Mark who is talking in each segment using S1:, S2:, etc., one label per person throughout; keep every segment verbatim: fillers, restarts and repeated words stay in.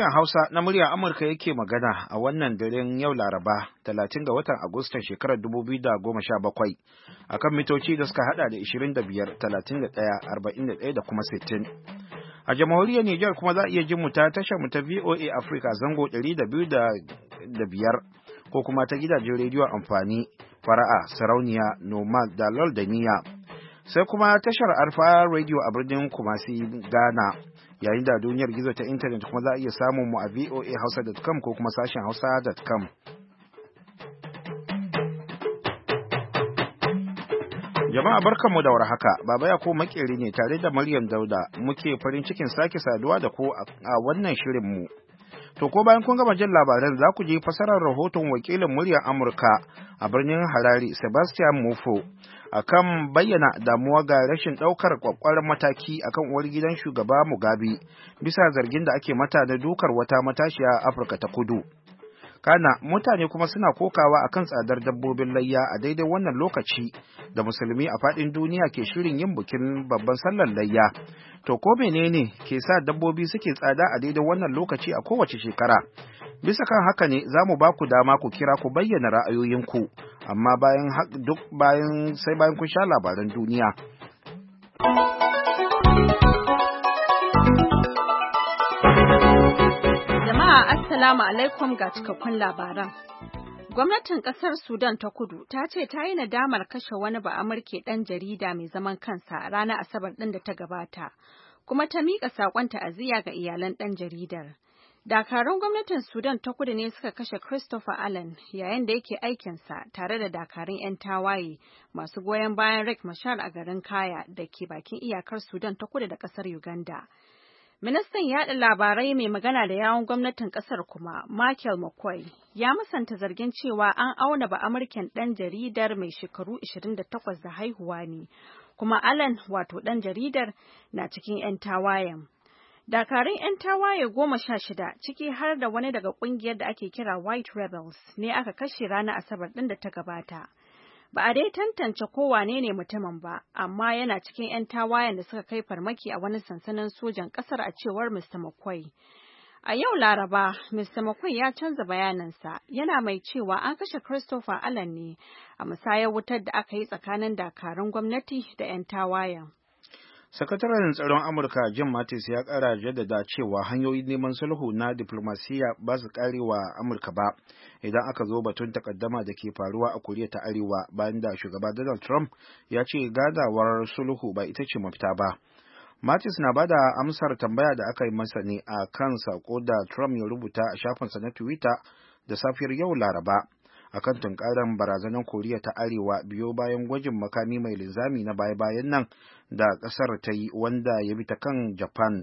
S1: Sashen Hausa na murya Amurka yake magana a wannan daren yau Laraba, talatin ga watan Agustan shekarar dubu biyu da goma sha bakwai, a kan mitoci da suka hada da ishirin da biyar, talatin da ɗaya, arba'in da ɗaya da kuma sittin. A jamhuriyar Nijar kuma za a iya jin mu ta tashar mu ta V O A Africa zango ɗari da biyu da biyar ko kuma ta gidajen rediyo amfani, fara'a, sarauniya, nomad da lol da niya. Sai kuma tashar Alfa Radio a birnin Kumasi, Ghana. Yayin da duniyar gizo ta intanet kuma za a iya samun mu a v o a hausa dot com ko kuma sashen hausa dot com. Jama'a barkanmu da warhaka, Baba Yakubu Makeri ne tare da Maryam Dauda muke farin cikin sake saduwa da ku a wannan shirin mu. To ko bayan kun gama jin labaran za ku je fasarar rahoton wakilin muryar Amurka a birnin Harare Sebastian Mufo akan bayyana damuwa ga rashin ɗaukar kwakwaran mataki akan uwar gidan shugaba Mugabe bisa zargin da ake mata na dukar wata matashiya a Afirka ta Kudu. Kana mutane kuma suna kokawa akan tsadar dabbobin layya a daidai wannan lokaci da musulmi a faɗin duniya ke shirin yin bikin babban sallar layya. To ko menene ke sa dabbobi suke tsada a daidai wannan lokaci a kowace shekara? Bisa kan haka ne za mu ba ku dama ku kira ku bayyana ra'ayoyinku, amma bayan duk bayan sai bayan kun sha labaran duniya.
S2: Jama'a Assalamu alaikum ga cikakkun labaran. Gwamnatin kasar Sudan ta Kudu ta ce ta yi nadamar kashe wani ba'amurke ɗan jarida mai zaman kansa ranar Asabar ɗin da ta gabata, kuma ta miƙa saƙon ta'aziyya ga iyalan ɗan jaridar. Dakarun gwamnatin Sudan ta Kudu ne suka kashe Christopher Allen yayin da yake aikinsa tare da dakarun 'yan tawaye masu goyon bayan Riek Machar a garin Kaya da ke bakin iyakar Sudan ta Kudu da ƙasar Uganda. Ministan yaɗa labarai mai magana da yawun gwamnatin ƙasar kuma, Michael McCoy, ya musanta zargin cewa an auna ba'amurken ɗan jaridar mai shekaru ashirin da takwas da haihuwa ne, kuma Allen wato ɗan jaridar na cikin 'yan tawayen. Dakarun 'yan tawaye goma sha shida ciki har da wani daga ƙungiyar da ake kira White Rebels ne aka kashe ranar Asabar ɗin da ta gabata. Ba a dai tantance ko wane ne mutumin ba, amma yana cikin 'yan tawayen da suka kai farmaki a wani sansanin sojan ƙasar a cewar Mister McCoy. A yau Laraba, Mister McCoy ya canza bayaninsa, yana mai cewa an kashe Christopher Allen ne a musayar wutar da aka yi tsakanin dakarun gwamnati da 'yan tawayen.
S1: Sakataren tsaron Amurka Jim Mattis ya ƙara jaddada cewa hanyoyin neman sulhu na diplomasiya ba su ƙarewa Amurka ba idan aka zo batun takaddama da ke faruwa a Koriya ta Arewa bayan da shugaba Donald Trump ya ce gadawar sulhu ba ita ce mafita ba. Mattis na bada amsar tambaya da aka yi masa ne a kan sako da Trump ya rubuta a shafinsa na Twitter da safiyar yau Laraba akan tunkarar barazanar Koriya ta Arewa biyo bayan gwajin makami mai linzami na baya-bayan nan da ƙasar ta yi wanda ya bi ta kan Japan.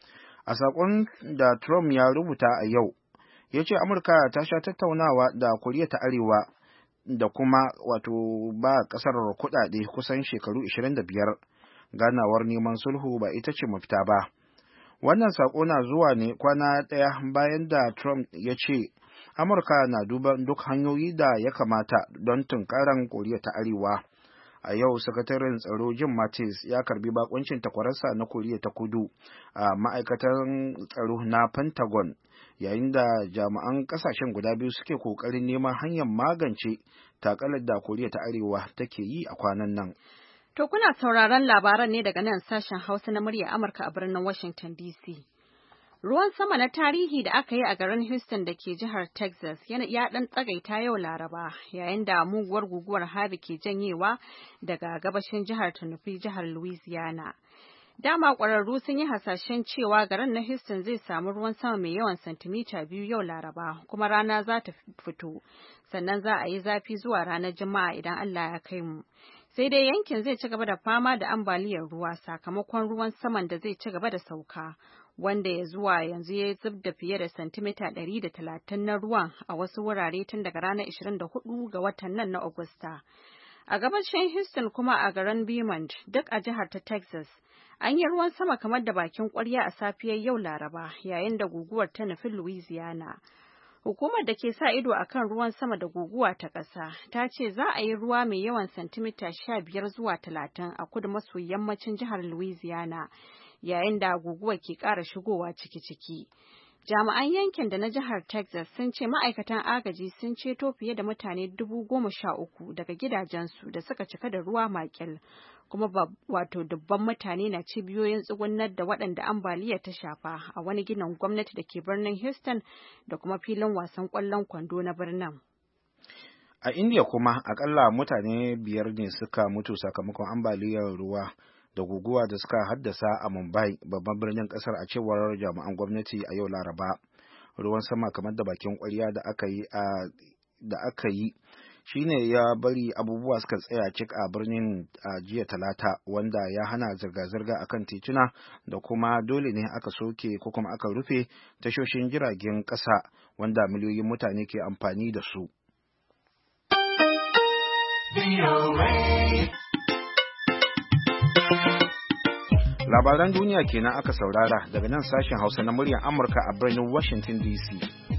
S1: A saƙon da Trump ya rubuta a yau, ya ce Amurka ta sha tattaunawa da Koriya ta Arewa da kuma wato ba ƙasar kuɗaɗe kusan shekaru ashirin da biyar. Ganawar neman sulhu ba ita ce mafita ba. Wannan saƙo na zuwa ne kwana ɗaya bayan da Trump ya ce Amurka na duban duk hanyoyi da ya kamata don tunkaran Koriya ta Arewa. A yau, sakataren tsaro Jim Mattis ya karbi bakuncin takwararsa na Koriya ta Kudu a ma'aikatan tsaro na Pentagon, yayin da jami'an kasashen guda biyu suke kokarin neman hanyar magance takalar da Koriya ta Arewa take yi a kwanan nan.
S2: To kuna sauraron labaran ne daga nan sashen Hausa na murya Amurka a birnin Washington D C. Ruwan sama na tarihi da aka yi a garin Houston da ke jihar Texas ya ɗan tsagaita yau Laraba yayin da muguwar guguwar Harvey ke janyewa daga gabashin jihar ta nufi jihar Louisiana. Dama ƙwararru sun yi hasashen cewa garin na Houston zai samu ruwan sama mai yawan santimita biyu yau Laraba, kuma rana za ta fito, sannan za a yi zafi zuwa ranar Juma'a idan Allah ya kai mu. Sai dai yankin zai ci gaba da fama da ambaliyar ruwa sakamakon ruwan saman da zai ci gaba da sauka, wanda ya zuwa yanzu ya zub da fiye da santimita ɗari da talatin na ruwan a wasu wurare tun daga ranar ashirin da hudu ga watan nan na Agusta. A gabashin Houston kuma a garin Beaumont, duk a jihar ta Texas, an yi ruwan sama kamar da bakin ƙwarya a safiyar yau Laraba yayin da guguwar ta nufi Louisiana. Hukumar da ke sa ido a kan ruwan sama da guguwa ta ƙasa ta ce za a yi ruwa mai yawan santimita sha biyar zuwa talatin a kudu maso yammacin jihar Louisiana, yayin da guguwa ke ƙara shigowa ciki-ciki. Jami'an yankin da na jihar Texas sun ce ma'aikatan agaji sun ceto fiye da mutane dubu goma sha uku daga gidajensu da suka cika da ruwa makil, kuma wato dubban mutane na cibiyoyin tsugunar da waɗanda ambaliyar ta shafa a wani ginin gwamnati da ke birnin Houston da kuma filin wasan ƙwallon kwando na birnin.
S1: A India kuma akalla mutane biyar ne suka mutu sakamakon ambaliyar ruwa da guguwa da suka haddasa a Mumbai, babban birnin kasar, a cewar jami'an gwamnati a yau Laraba. Ruwan sama kamar da bakin kwarya da aka yi da aka yi shine ya bari abubuwa suka tsaya cik a birnin a jiya Talata, wanda ya hana zirga-zirga akan tituna da kuma dole ne aka soke ko kuma aka rufe tashoshin jiragen ƙasa wanda miliyoyin mutane ke amfani da su. Labaran duniya kenan aka saurara daga nan sashen Hausa na muryar Amurka a birnin Washington D C.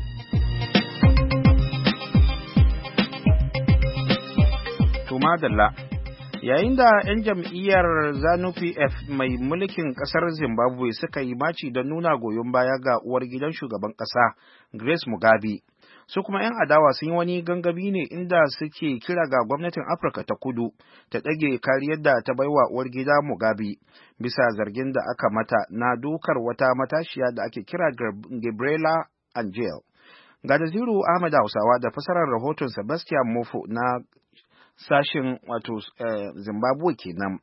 S1: To madalla, yayin da 'yan jam'iyyar ZANU-P F mai mulkin kasar Zimbabwe suka yi maci don nuna goyon baya ga uwar gidan shugaban kasa Grace Mugabe, su kuma 'yan adawa sun yi wani gangami ne inda suke kira ga gwamnatin Afirka ta Kudu ta ɗage kariyar da ta baiwa uwar gida Mugabe bisa zargin da aka mata na dukar wata matashiya da ake kira Gabriela Angel. Ga Naziru Ahmad Hausawa da fasarar rahoton Sebastian Mofo na sashen wato eh, Zimbabwe kenan.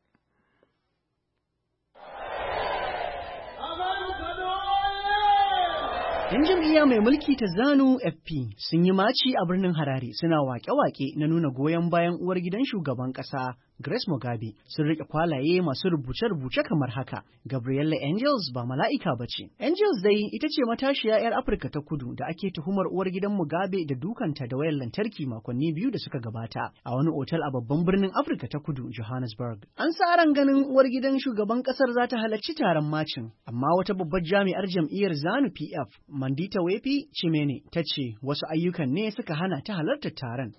S3: 'Yan jam'iyya mai mulki ta ZANU-F P sun yi maci a birnin Harare suna wake-wake na nuna goyon bayan uwar gidan shugaban ƙasa Grace Mugabe. Sun riƙe kwalaye masu rubuce-rubuce kamar haka: Gabriella Angels ba mala'ika ba ce. Angels dai ita ce matashiya 'yar Afirka ta Kudu da ake tuhumar uwar gidan Mugabe da dukanta da wayar lantarki makonni biyu da suka gabata a wani otal a babban birnin Afirka ta Kudu, Johannesburg. An sa ran ganin uwar gidan shugaban ƙasar za ta halarci taron macin, amma wata babbar jami'ar jam'iyyar ZANU-P F, Mandita Wepi Chimene, ta ce wasu ayyukan ne suka hana ta halartar taron.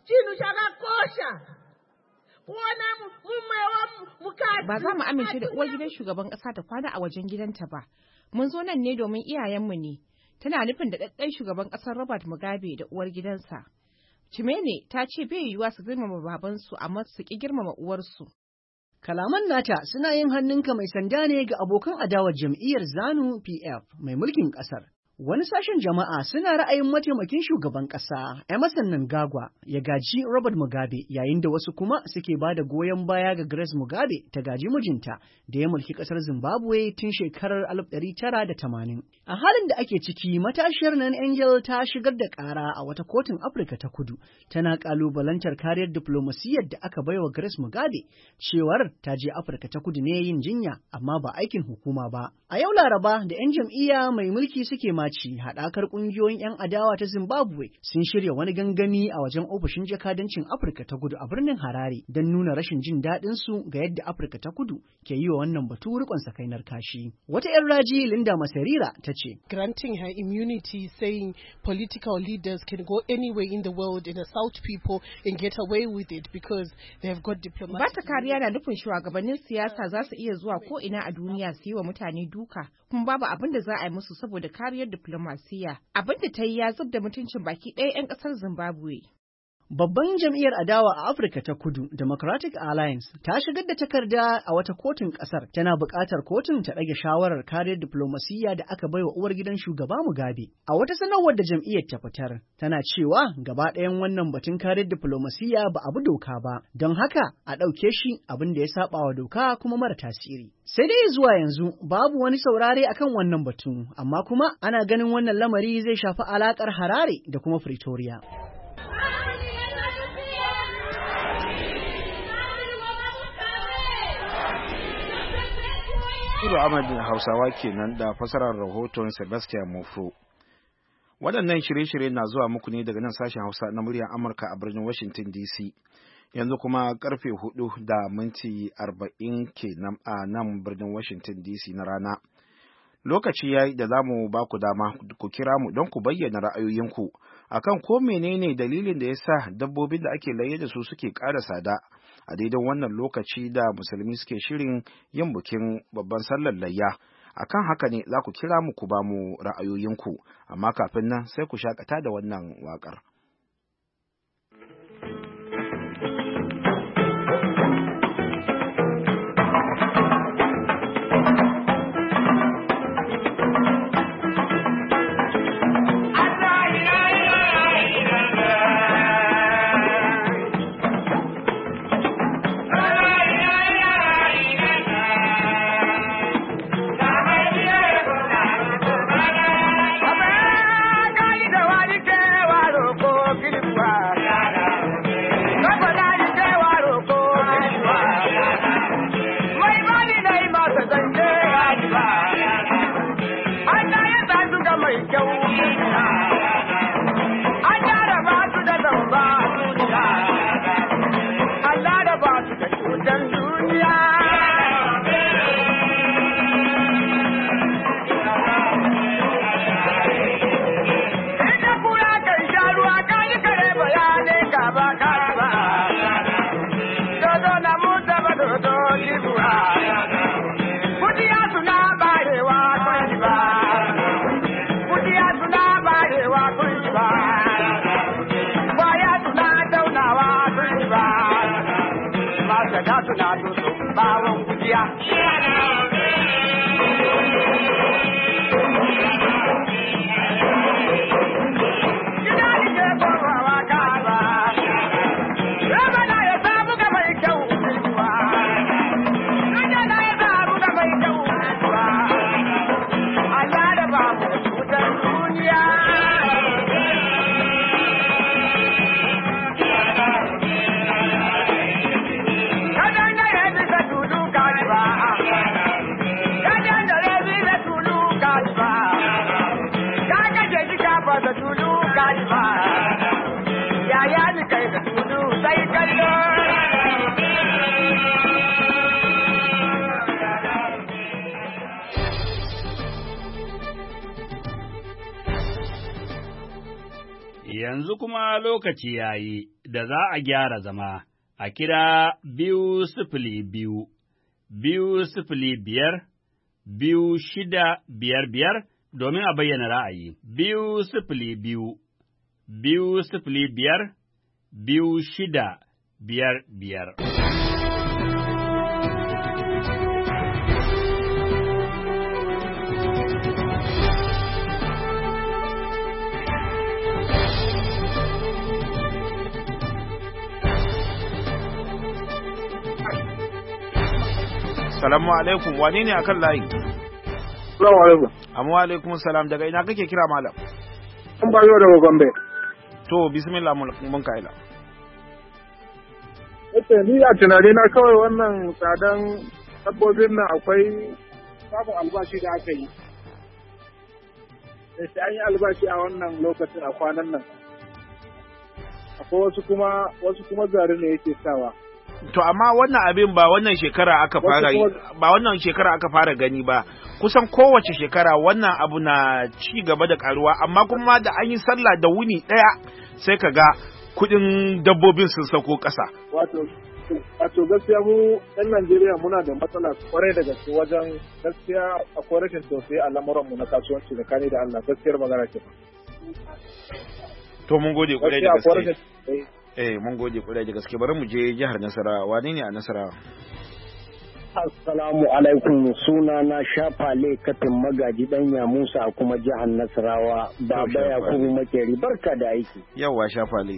S4: Ba za mu amince da uwar gidan shugaban ƙasa ta kwana a wajen gidanta ba. Mun zo nan ne domin iyayenmu ne. Tana nufin da ɗaɗɗan shugaban ƙasar Robert Mugabe da uwar gidansa. Chimene ta ce bai yiwuwa su girmama babansu amma su ƙi girmama uwarsu.
S3: Kalaman nata suna yin hannunka mai sanda ne ga abokan adawar jam'iyyar ZANU-P F mai mulkin ƙasar. Wani sashen jama'a suna ra'ayin mataimakin shugaban ƙasa Emmerson Mnangagwa ya gaji Robert Mugabe, yayin da wasu kuma suke ba da goyon baya ga Grace Mugabe ta gaji mijinta da ya mulki ƙasar Zimbabwe tun shekarar alif ɗari tara da tamanin. A halin da ake ciki, matashiyar nan Angel ta shigar da ƙara a wata kotun Afirka ta Kudu, tana ƙalubalantar kariyar diflomasiyyar da aka baiwa Grace Mugabe, cewar ta je Afirka ta Kudu ne yin jinya amma ba aikin hukuma ba. A yau Laraba da 'yan jam'iyya mai mulki suke ma ci haɗakar ƙungiyoyin 'yan adawa ta Zimbabwe sun shirya wani gangami a wajen ofishin jakadancin Afirka ta Kudu a birnin Harare don nuna rashin jin daɗin su ga yadda Afirka ta Kudu ke yi wa wannan batu riƙon sakainar kashi. Wata 'yan raji Linda Masarira ta ce,
S5: Granting her immunity, saying political leaders can go anywhere in the world and assault people and get away with it because they have got diplomatic.
S4: Ba ta kariya na nufin shugabannin siyasa za su iya zuwa ko ina a duniya su yi wa mutane duka, kuma babu abin da za a yi musu saboda kariyar diplomasiya. Abin da ta yi ya zub da mutuncin baki ɗaya 'yan ƙasar Zimbabwe.
S3: Babban jam'iyyar adawa a Afirka ta Kudu, Democratic Alliance, ta shigar da takarda a wata kotun ƙasar, tana buƙatar kotun ta ɗage shawarar kariyar diflomasiyya da aka baiwa uwar gidan shugaba Mugabe. A wata sanarwar da jam'iyyar ta fitar, tana cewa gaba ɗayan wannan batun kariyar diflomasiyya ba abu doka ba, don haka a ɗauke shi abin da ya saba wa doka kuma mara tasiri. Sai dai zuwa yanzu babu wani saurare akan wannan batu, amma kuma ana ganin wannan lamari zai shafi alaƙar Harare da kuma Pretoria.
S1: Ido Ahmad Hausawa kenan da fasarar rahoton Sebastian Mofo. Waɗannan shirye-shirye na zuwa muku ne daga nan sashen Hausa na muryar Amurka a birnin Washington D C. Yanzu kuma karfe hudu da minti arba'in kenan a nan birnin Washington D C na rana. Lokaci ya yi da za mu ba ku dama ku kira mu don ku bayyana ra'ayoyinku akan ko menene dalilin da ya sa dabbobin da ake laye da su suke ƙara tsada a daidai wannan lokaci da musulmi suke shirin yin bikin babban sallar layya. Akan haka ne za ku kira mu ku ba mu ra'ayoyinku, amma kafin nan sai ku shakata da wannan waƙar.
S6: Yanzu kuma lokaci ya yi da za a gyara zama a kira biyu sifili biyu, biyu sifili biyar, biyu shida biyar biyar domin a bayyana ra'ayi. Biyu sifili biyu, biyu sifili biyar, biyu shida biyar biyar.
S1: Salamu alaikum, wane ne akan layi?
S7: Salamu alaikum.
S1: Amma alaikum salam, daga ina kake kira malam?
S7: An ba yau daga Gombe.
S6: To bismillah mun kaila.
S7: Yace ni a tunani na kawai wannan tsadan dabbobin nan akwai sabon albashi da aka yi. Sai an yi albashi a wannan lokacin a kwanan nan. Akwai wasu kuma wasu kuma zari ne yake sawa.
S1: To amma wannan abin ba wannan shekara aka fara ba wannan shekara aka fara gani ba. Kusan kowace shekara wannan abu na ci gaba da karuwa, amma kuma da an yi sallah da wuni daya sai ka ga kudin dabbobin sun sako kasa.
S7: Wato wato gaskiya mu ɗan Najeriya muna da matsala kwarai da gaske wajen gaskiya akwai rashin tausayi a lamuran mu na kasuwanci da kani da Allah, gaskiyar magana ce.
S1: To mun gode kwarai da gaske. Eh mun gode kwarai da gaske, bari mu je jihar Nasarawa. Wane ne a Nasarawa?
S8: Assalamu alaikum, suna na Shafale Katin Magaji Danya Musa kuma jihar Nasarawa. Baba Yakubu Makeri, barka da aiki.
S1: Yawwa Shafale.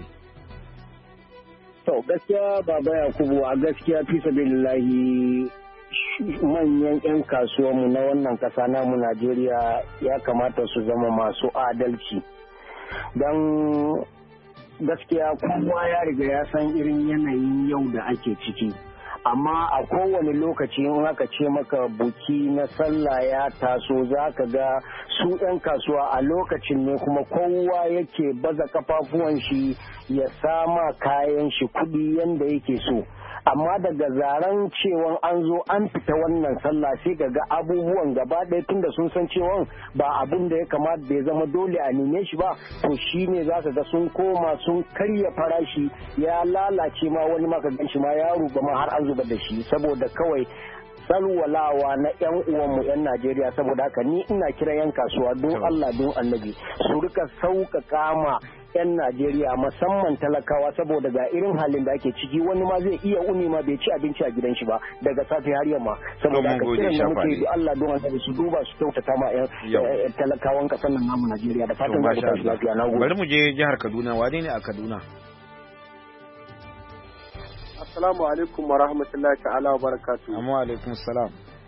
S8: To gaskiya Baba Yakubu, a gaskiya fi sabilillahi manyan 'yan kasuwanmu na wannan kasa namu Najeriya ya kamata su zama masu adalci. Don gaskiya kowa ya riga ya san irin yanayin yau da ake ciki. Amma a kowane lokaci in aka ce maka buki na sallah ya taso za ka ga su 'yan kasuwa a lokacin ne kuma kowa yake baza kafafuwan shi ya sama kayan shi kuɗi yanda yake so. Amma daga zaren cewa an zo an fita wannan sallah sai ga abubuwan gaba ɗaya tunda sun san cewa ba abin da ya kamata da ya zama dole a neme shi ba, to shi ne za ka ga sun koma sun karya farashi ya lalace ma wani maka gan shi ma ya ruba ma har an zuba da shi saboda kawai salwalawa na yan uwanmu yan Najeriya. Saboda haka ni ina kiran yan kasuwa don Allah don Annabi su rika sauƙaƙa ma yan Najeriya musamman talakawa, saboda ga irin halin da ake ciki, wani ma zai iya uni ma bai ci abinci a gidan shi ba daga safe har yamma. Saboda haka kiran da muke yi Allah don Annabi su duba su kyautata ma yan talakawan kasar nan namu Najeriya. Da fatan za ku tashi lafiya. Na gode.
S1: Bari mu je jihar Kaduna. Wane ne a Kaduna?
S9: Assalamu alaikum wa rahmatullahi ta'ala wa barakatuhu.
S1: Amma alaikum salam.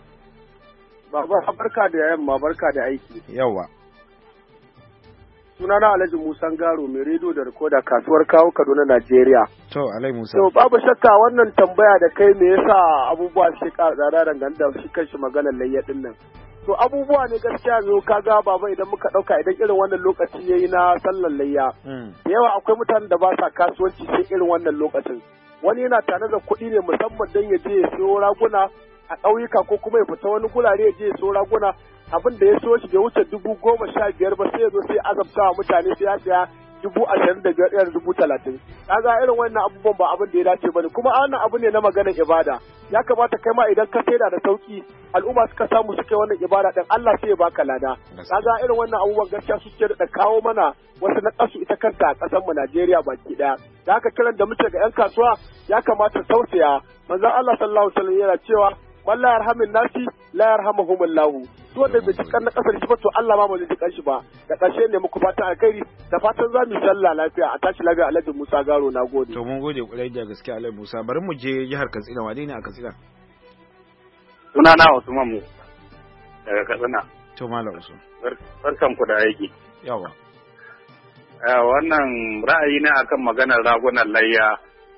S9: Baba barka da yamma, barka da aiki.
S1: Yawa.
S9: Sunana Alhaji Musa Garo, mai rediyo da rikoda, kasuwar Kawo, Kaduna, Najeriya.
S1: To Alhaji Musa.
S9: To babu shakka wannan tambaya da kai me yasa abubuwa shi ka tsada dangane da shi kanshi maganar layya din nan. To abubuwa ne gaskiya zo kaga baba idan muka dauka idan irin wannan lokaci yayi na sallar layya. Da yawa akwai mutanen da ba sa kasuwanci sai irin wannan lokacin. Wani yana tare da kuɗi ne musamman don ya je ya siyo raguna a ƙauyuka ko kuma ya fita wani gurare ya je ya siyo raguna, abin da ya siyo shi bai wuce dubu goma sha biyar ba sai ya zo sai azabta wa mutane sai ya saya dubu ashirin da biyar ɗaya dubu talatin. Kaga irin wannan abubuwan ba abin da ya dace bane, kuma wannan abu ne na maganar ibada. Ya kamata kai ma idan ka saida da sauki al'umma suka samu suka yi wannan ibada din Allah sai ya baka lada. Kaga irin wannan abubuwan gaskiya suke da kawo mana wasu na kasu ita kanta a ƙasar mu Najeriya baki daya. Da haka kiran da muke ga 'yan kasuwa ya kamata tausaya. Manzon Allah sallallahu alaihi wasallam yana cewa man la yarhamin nasi la yarhamuhumullahu. To wanda bai jikan na kasar shi ba to Allah ma ba zai jikan shi ba. Da ƙarshe ne muku fatan alkhairi da fatan za mu sallah lafiya a tashi lafiya. Alhaji Musa Garo, na gode.
S1: To mun gode kurai da gaskiya Alhaji Musa. Bari mu je jihar Katsina. Wane ne a Katsina?
S10: Sunana Usman mu daga Katsina.
S1: To Malam Usman.
S10: Barkan ku da aiki.
S1: Yawa.
S10: Wannan ra'ayi ne akan maganar ragunan layya.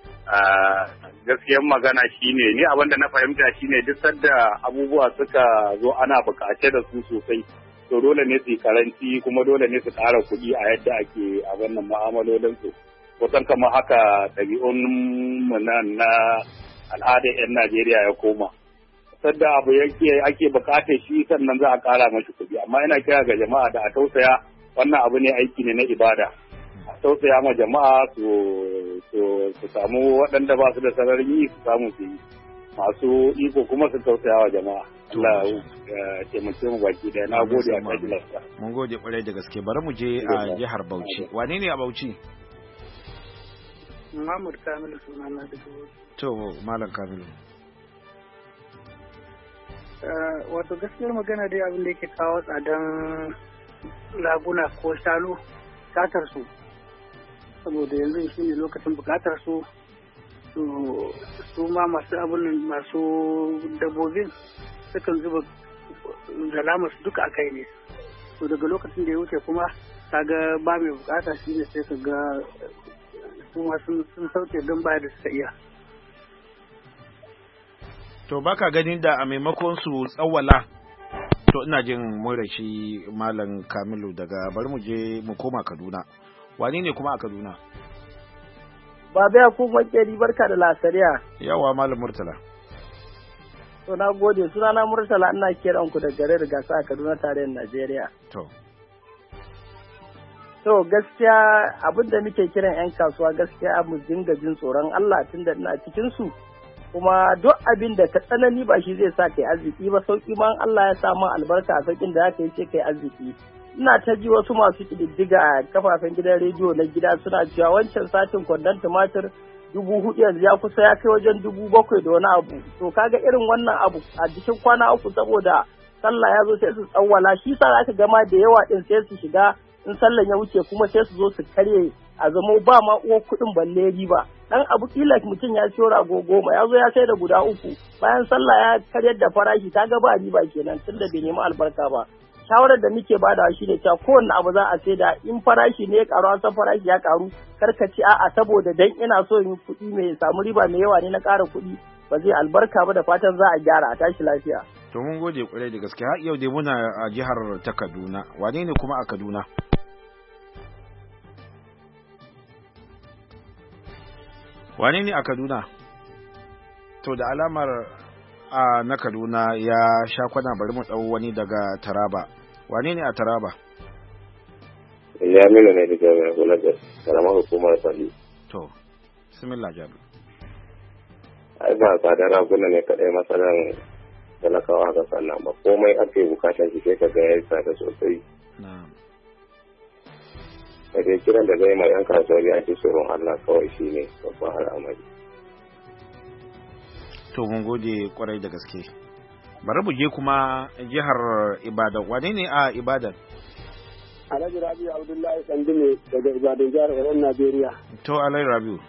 S10: Gaskiyar magana shine ni abin da na fahimta shine duk sadda abubuwa suka zo ana bukace da su sosai, to dole ne su yi karanci kuma dole ne su ƙara kuɗi a yadda ake a wannan mu'amalolin su. Kusan kamar haka ɗabi'un mu nan na al'adar 'yan Najeriya ya koma. Sadda abu yake ake bukatar shi sannan za a ƙara mashi kuɗi, amma ina kira ga jama'a da a tausaya, wannan abu ne aiki ne na ibada. A tausaya ma jama'a su su samu waɗanda ba su da sararin yi su samu su yi, masu iko kuma su tausaya wa jama'a. Allah ya taimake mu baki daya. Na gode a kai lafiya.
S1: Mun gode kwarai da gaske. Bari mu je a jihar Bauchi. Wane ne a Bauchi?
S11: Mahmud Kamilu sunana da Bauchi.
S1: To Malam Kamilu.
S11: Wato gaskiyar magana dai abin da yake kawo tsadan laguna ko shanu satar su, saboda yanzu shi ne lokacin bukatar su su ma masu abin masu dabbobin sukan zuba zalamar su duka a kai ne. To daga lokacin da ya wuce kuma kaga ba mai bukata shi ne sai ka ga su ma sun sauke don baya da suka iya.
S1: To baka ganin da a maimakon su tsawala, to ina jin mun rashi Malam Kamilu daga bari mu je mu koma Kaduna. Wani ne kuma a Kaduna?
S12: Baba ya kuma makeri barka da lasariya.
S1: Yawa Malam Murtala.
S12: To na gode, sunana Murtala, ina kiran ku da garin Gasa a Kaduna tarayyar Najeriya.
S1: To.
S12: To gaskiya abin da muke kiran 'yan kasuwa gaskiya mu dinga jin tsoron Allah tunda ina cikin su. Kuma duk abin da ka tsanani ba shi zai sa kai arziki ba, sauki ma Allah ya sa ma albarka a saukin da aka yi ce kai arziki. Ina ta ji wasu masu kididdiga a kafafen gidan rediyo na gida suna cewa wancan satin kwandon tumatir dubu hudu yanzu ya kusa ya kai wajen dubu bakwai da wani abu. To kaga irin wannan abu a cikin kwana uku saboda sallah ya zo sai su tsawwala, shi sa aka gama da yawa din sai su shiga in sallan ya wuce kuma sai su zo su karye a zamo ba ma uwar kuɗin balle riba. Dan abu kila mutum ya siyo rago goma ya zo ya sai da guda uku, bayan sallah ya karyar da farashi ta ga ba riba kenan tunda bai nemi albarka ba. Shawarar da muke badawa shi ne cewa kowanne abu za a sai da in farashi ne ya karu an san farashi ya karu, karka ci a'a saboda dan ina so in kuɗi mai samu riba mai yawa ne na ƙara kuɗi, ba zai albarka ba, da fatan za a gyara a tashi lafiya.
S1: To mun gode kwarai da gaske. Har yau dai muna a jihar ta Kaduna. Wane ne kuma a Kaduna? Wane ne a Kaduna? To da alamar a na Kaduna ya sha kwana, bari mu ɗau wani daga Taraba. Wane ne a Taraba?
S13: Jamilu ne daga Gulaga, karamar hukumar Fali.
S1: To, bismillah Jamilu.
S13: Ai ba tsadar raguna ne kaɗai matsalar talakawa haka sannan ba komai aka yi bukata shi sai ka ga ya yi tsada sosai. Da dai kiran da zai mai yan kasuwa ya ce tsoron Allah kawai shi ne babban al'amari.
S1: To mun gode kwarai da gaske. Bari mu je kuma jihar Ibadan. Wane ne a Ibadan?
S14: Alhaji Rabiu Abdullahi Sandine daga Ibadan jihar Oyon Najeriya.
S1: To Alhaji Rabiu.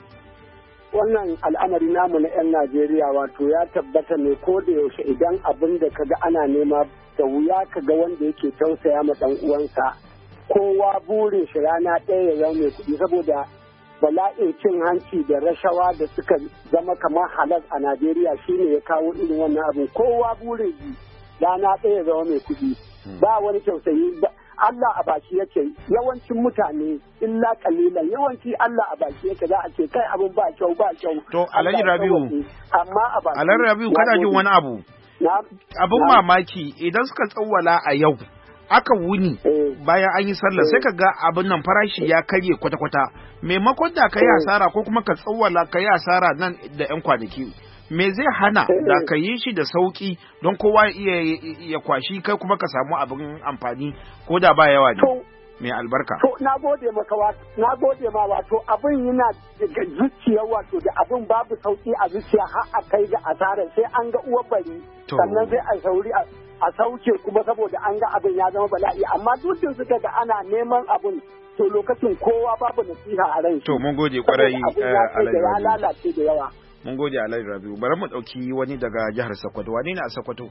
S14: Wannan al'amari namu na 'yan Najeriya wato ya tabbata ne ko da yaushe idan abin da kaga ana nema da wuya kaga wanda yake tausaya ma dan uwansa. Kowa burin shi rana ɗaya ya zama mai kuɗi saboda bala'in cin hanci da rashawa da suka zama kamar halas a Najeriya shine ya kawo irin wannan abin. Kowa burin shi rana ɗaya ya zama mai kuɗi. Ba wani tausayi ba. Allah a baki yake yawancin mutane illa kalilan yawanci Allah a baki yake za a ce kai abin ba kyau ba kyau.
S1: To Alhaji Rabiu
S14: amma a baki
S1: Alhaji Rabiu kana jin wani abu abin mamaki idan suka tsawwala a yau aka wuni bayan an yi sallah sai ka ga abin nan farashi ya karye kwata-kwata maimakon da ka yi asara ko kuma ka tsawwala ka yi asara nan da 'yan kwanaki me zai hana da ka yi shi da sauki don kowa iya ya kwashi kai kuma ka samu abin amfani ko da ba yawa ne mai albarka.
S14: To na gode maka na gode ma wato abin yana daga zuciya wato da abin babu sauki a zuciya har a kai ga asara sai an ga uwar bari sannan sai a sauri a sauke kuma saboda an ga abin ya zama bala'i amma dukkan suka ga ana neman abin to lokacin kowa babu nasiha a rai.
S1: To mun gode kwarai
S14: Alhaji ya lalace da yawa.
S1: Mun gode Alhaji Rabiu. Bari mu ɗauki wani daga jihar Sokoto. Wani ne a Sokoto?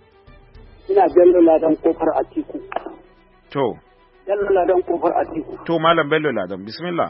S14: Ina Bello Ladan kofar Atiku.
S1: To.
S14: Bello Ladan kofar Atiku.
S1: To Malam Bello Ladan, bismillah.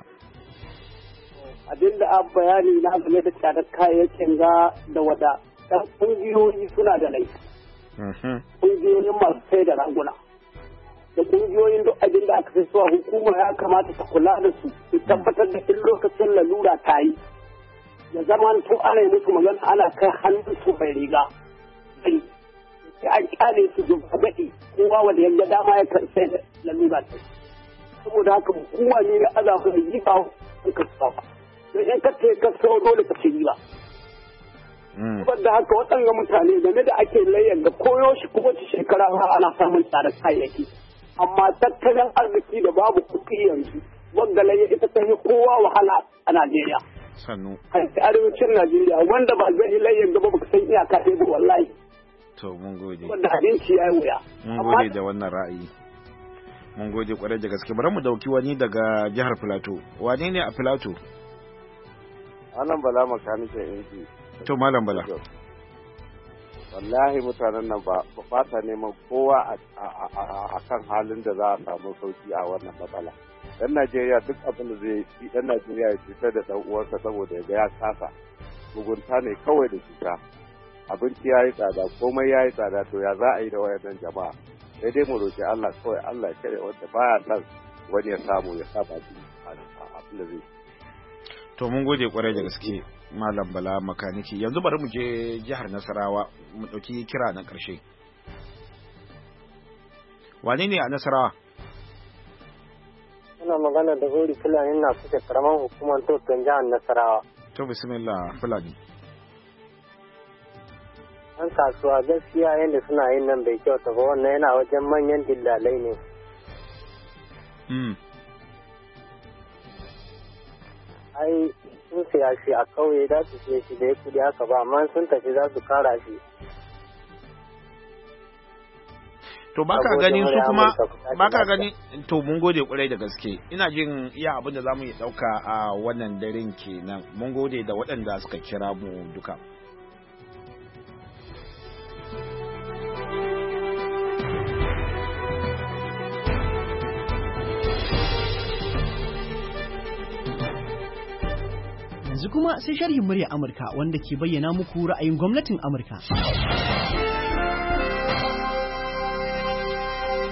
S14: Abinda a bayani na game da tsadar kayayyakin ga da wada. Dan kungiyoyi suna da laifi. Kungiyoyin masu sai da raguna. Da kungiyoyin duk abin da aka sai suwa hukuma ya kamata ta kula da su. Su tabbatar da in lokacin lalura ta yi. Da zaman to ana yi musu magana ana kai hannun su bai riga sai an kyale su zuba gaɗi kowa wanda yadda dama ya karfe da lalura ta saboda haka hukuma ne da Allah ku yi ba su ka saba to in ka ce ka so dole ka ci ba saboda haka waɗanda mutane game da ake layyar da koyo shi kuma ci shekara ba ana samun tsadar kayayyaki amma tattalin arziki da babu kuɗi yanzu wanda layya ita ta yi kowa wahala a Najeriya.
S1: Sannu.
S14: A arewacin Najeriya wanda ba zai layyar gaba baka san iyaka ta yi wallahi.
S1: To mun gode.
S14: Wanda abinci ya yi wuya.
S1: Mun gode da wannan ra'ayi. Mun gode kwarai da gaske. Bari mu dauki wani daga jihar Filato. Wane ne a Filato?
S15: Malam Bala makanike inji.
S1: To Malam Bala.
S15: Wallahi mutanen nan ba ba ta neman kowa a kan halin da za a samu sauki a wannan matsala. Dan Najeriya duk abin da zai yi dan Najeriya ya cutar da dan uwarsa saboda ya ga ya kasa mugunta ne kawai da cuta abinci ya yi tsada komai ya yi tsada to ya za a yi da wayannan jama'a sai dai mu roƙi Allah kawai Allah ya kare wanda baya son wani ya samu ya sa baki abin da zai
S1: to mun gode kwarai da gaske Malam Bala makaniki yanzu bari mu je jihar Nasarawa mu dauki kira na karshe wane ne a Nasarawa
S16: Ina magana da Hori Fulani na kusa karaman hukumar Tokan jihar Nasarawa.
S1: To bismillah Fulani.
S16: An kasuwa gaskiya yadda suna yin nan bai kyauta ba wannan yana wajen manyan dillalai ne.
S1: Hmm.
S16: Ai sun siya shi a kauye za su siya shi da ya kudi haka ba amma sun tafi za su kara shi.
S1: To baka gani su kuma baka gani to mun gode kwarai da gaske ina jin iya abin da zamu yi dauka a wannan daren kenan mun gode da waɗanda suka kira mu duka
S3: yanzu kuma sai sharhin murya Amurka wanda ke bayyana muku ra'ayin gwamnatin Amurka.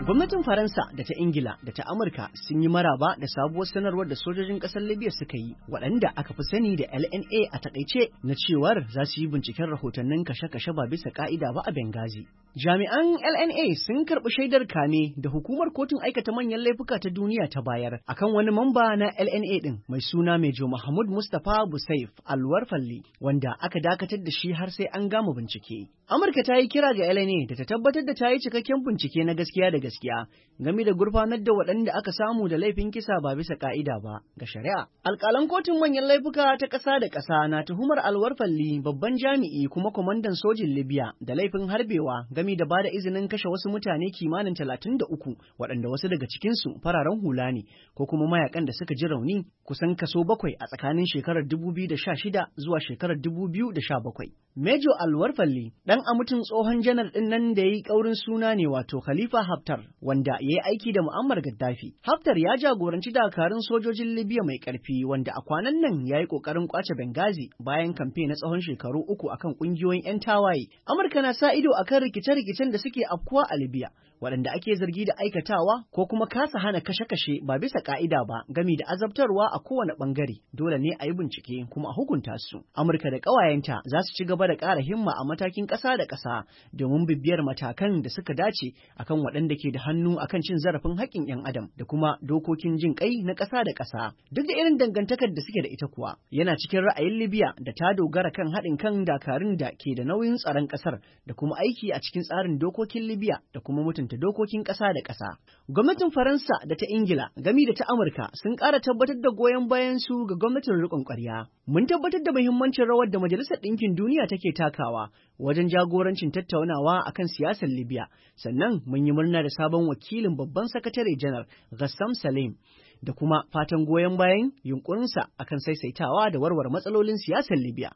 S3: Gwamnatin Faransa da ta Ingila da ta Amurka sun yi maraba da sabuwar sanarwar da sojojin ƙasar Libya suka yi, waɗanda aka fi sani da L N A a taƙaice, na cewar za su yi binciken rahotannin kashe-kashe ba bisa ƙa'ida ba a Benghazi. Jami'an L N A sun karɓi shaidar kame da hukumar kotun aikata manyan laifuka ta duniya ta bayar akan wani mamba na L N A ɗin mai suna Mejo Mahmud Mustapha Busaif Alwarfalli, wanda aka dakatar da shi har sai an gama bincike. Amurka ta yi kira ga L N A da ta tabbatar da ta yi cikakken bincike na gaskiya da gaskiya gaskiya game da gurfanar da waɗanda aka samu da laifin kisa ba bisa ka'ida ba ga shari'a. Alƙalan kotun manyan laifuka ta ƙasa da ƙasa na tuhumar Alwarfalli, babban jami'i kuma kwamandan sojin Libya, da laifin harbewa game da bada izinin kashe wasu mutane kimanin talatin da uku, waɗanda wasu daga cikinsu fararen hula ne ko kuma mayakan da suka ji rauni, kusan kaso bakwai a tsakanin shekarar dubu biyu da sha shida zuwa shekarar dubu biyu da sha bakwai. Mejo Alwarfalli ɗan amutin tsohon janar ɗin nan da ya yi ƙaurin suna ne, wato Khalifa Haftar, wanda ya yi aiki da Muammar Gaddafi. Haftar ya jagoranci dakarun sojojin Libya mai ƙarfi, wanda a kwanan nan ya yi ƙoƙarin ƙwace Benghazi bayan kamfe na tsawon shekaru uku akan ƙungiyoyin 'yan tawaye. Amurka na sa ido akan rikice-rikicen da suke afkuwa a Libya, waɗanda ake zargi da aikatawa ko kuma kasa hana kashe-kashe ba bisa ƙa'ida ba, gami da azabtarwa a kowane ɓangare. Dole ne a yi bincike kuma a hukunta su. Amurka da ƙawayenta za su ci gaba da ƙara himma a matakin ƙasa da ƙasa domin bibiyar matakan da suka dace akan waɗanda ke da hannu akan cin zarafin haƙƙin 'yan adam da kuma dokokin jin ƙai na ƙasa da ƙasa. Duk da irin dangantakar da suke da ita kuwa, yana cikin ra'ayin Libya da ta dogara kan haɗin kan dakarun da ke da nauyin tsaron ƙasar da kuma aiki a cikin tsarin dokokin Libya da kuma mutunta dokokin ƙasa da ƙasa. Gwamnatin Faransa da ta Ingila gami da ta Amurka sun ƙara tabbatar da goyon bayan su ga gwamnatin riƙon ƙwarya. Mun tabbatar da muhimmancin rawar da Majalisar Ɗinkin Duniya take takawa wajen jagorancin tattaunawa akan siyasar Libya. Sannan mun yi murna da sabon wakilin babban sakatare janar Ghassam Salim da kuma fatan goyon bayan yunkurinsa akan saisaitawa da warware matsalolin siyasar Libya.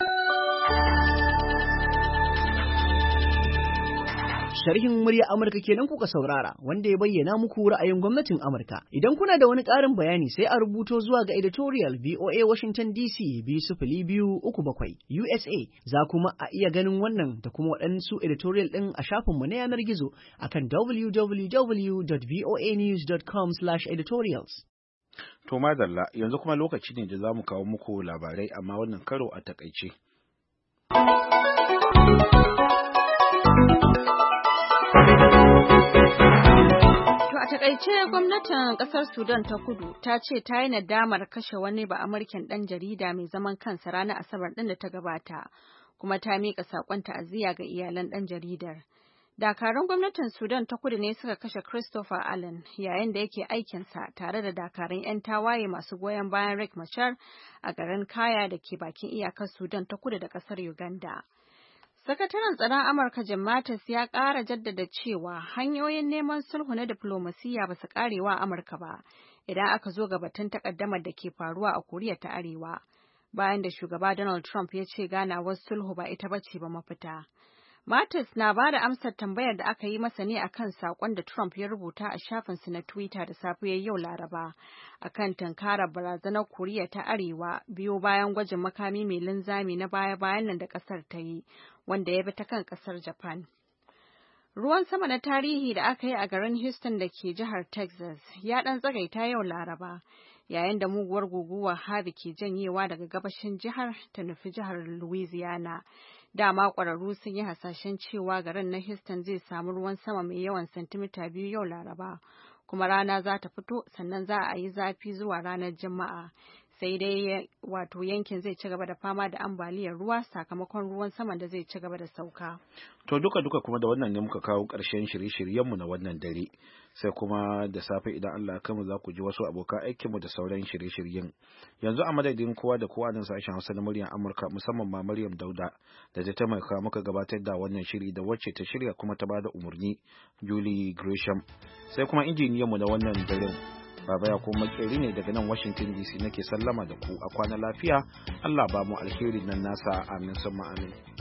S3: Sharhin murya Amurka kenan kuka saurara, wanda ya bayyana muku ra'ayin gwamnatin Amurka. Idan kuna da wani ƙarin bayani sai a rubuto zuwa ga editorial V O A Washington D C biyu sifili biyu uku bakwai U S A. Za kuma a iya ganin wannan da kuma waɗansu editorial ɗin a shafinmu na yanar gizo akan w w w dot voa news dot com slash editorials.
S1: To madalla, yanzu kuma lokaci ne da za mu kawo muku labarai, amma wannan karo a takaice.
S2: takaice gwamnatin kasar Sudan ta kudu ta ce ta yi nadamar kashe wani ba Amurken ɗan jarida mai zaman kansa ranar Asabar ɗin da ta gabata, kuma ta miƙa saƙon ta'aziyya ga iyalan ɗan jaridar. Dakarun gwamnatin Sudan ta kudu ne suka kashe Christopher Allen yayin da yake aikinsa tare da dakarun 'yan tawaye masu goyon bayan Riek Machar a garin Kaya da ke bakin iyakar Sudan ta kudu da ƙasar Uganda. Sakataren tsaron Amurka Jim Mattis ya ƙara jaddada cewa hanyoyin neman sulhu na diflomasiyya ba su ƙarewa Amurka ba idan aka zo ga batun takaddamar da ke faruwa a Koriya ta Arewa, bayan da shugaba Donald Trump ya ce ganawar sulhu ba ita bace ba mafita. Mattis na ba da amsar tambayar da aka yi masa ne akan saƙon da Trump ya rubuta a shafinsa na Twitter da safiyar yau Laraba akan tunkarar barazanar Koriya ta Arewa biyo bayan gwajin makami mai linzami na baya-bayan nan da ƙasar ta yi, wanda ya bi ta kan ƙasar Japan. Ruwan sama na tarihi da aka yi a garin Houston da ke jihar Texas ya ɗan tsagaita yau Laraba, yayin da muguwar guguwar Harvey ke janyewa daga gabashin jihar ta nufi jihar Louisiana. Dama ƙwararru sun yi hasashen cewa garin na Houston zai samu ruwan sama mai yawan santimita biyu yau Laraba, kuma rana za ta fito sannan za a yi zafi zuwa ranar Juma'a. Sai dai wato yankin zai ci gaba da fama da ambaliyar ruwa sakamakon ruwan saman da zai ci gaba da sauka.
S1: To duka duka kuma da wannan ne muka kawo ƙarshen shirye-shiryenmu na wannan dare. Sai kuma da safe idan Allah ya kaimu za ku ji wasu abokan aikinmu da sauran shirye-shiryen. Yanzu a madadin kowa da kowa nan sashen Hausa na muryar Amurka, musamman ma Maryam Dauda da ta taimaka muka gabatar da wannan shiri, da wacce ta shirya kuma ta bada umarni Julie Gresham. Sai kuma injiniyanmu na wannan daren Baba ya kuma makeri ne daga nan Washington D C nake sallama da ku a kwana lafiya. Allah ba mu alheri nan nasa, amin summa amin.